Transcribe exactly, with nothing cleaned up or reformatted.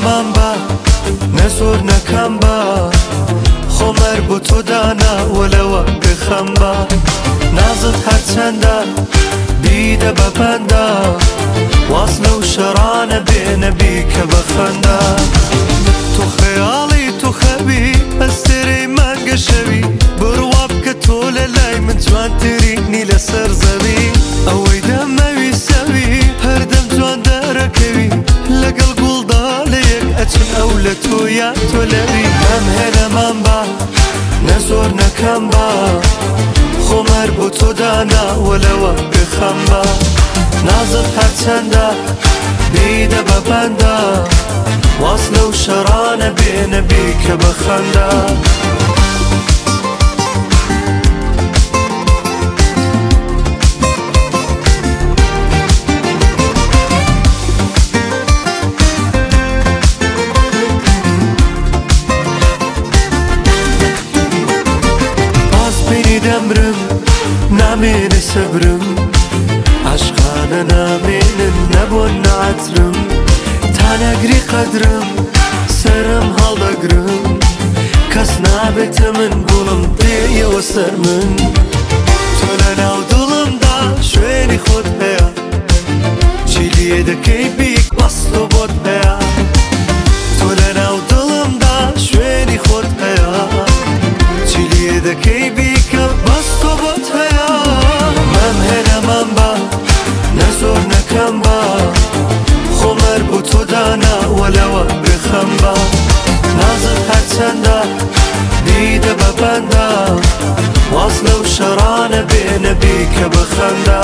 نەمان بە نەزۆر نەکەم بە خۆمەر بۆ تۆ دانا وەلەوە بخەم بە نازت هەرچەندە بیدە بە بەندە واز لەو شەڕانە بێنە بیکە بە خەندە تۆ خەیاڵی تۆ خەوی ئەستێرەی مانگە شەوی بڕوا بکە تۆ لە لای من جوانترینی لەسەر زەوی ئەوەی دەمەوی سەوی هەردەم جوان دەرەکەوی لەگەڵ گوڵدا لە یەک ئەچن ئەو لە تۆ یا تۆ لەوی ئەم هێنەمان بە نەزۆر نەکەم بە خۆمەر بۆ تۆ دانا وەلەوە بخەم بە نازت هەرچەندە بیدە بە بەندە واز لەو شەڕانە بێنە بیکە بە خەندە دەمرم نامێنێ سەبرم عەشقانە نامێنن نەبۆن نەعەترم تا نەگری قەدرم سەرم هەڵدەگرم کەس نابێتە من گوڵم دێیەوە سەر من تۆ لەناو دڵمدا شوێنی خۆت هەیە چی لێ دەکەی بیک بەس تۆ بۆت هەیە تۆ لەناو دڵمدا شوێنی خۆت هەیە چی لێ دەکەی بیکە بەس تۆ بۆت هەیە مەم هێنەمان بە نەزۆر نەکەم بە خۆمەر بۆ تۆ دانا وەلەوە بخەم بە نازت هەرچەندە بیدە بە بەندە واز لەو شەڕانە بێنە بیکە بە خەندە